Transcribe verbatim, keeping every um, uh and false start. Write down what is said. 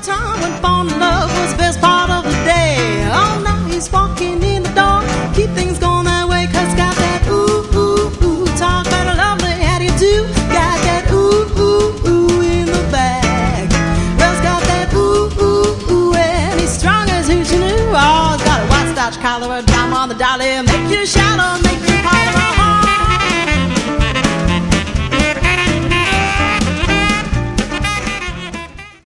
time when falling in love was the best part of the day. Oh, now he's walking in the door. Keep things going that way, cause got that ooh, ooh, ooh. Talk about a lovely, how do you do? Got that ooh, ooh, ooh in the bag. Well's got that ooh, ooh, ooh, and he's strong as who you knew. Oh, he's got a white starch collar, a dime on the dolly, make you shout on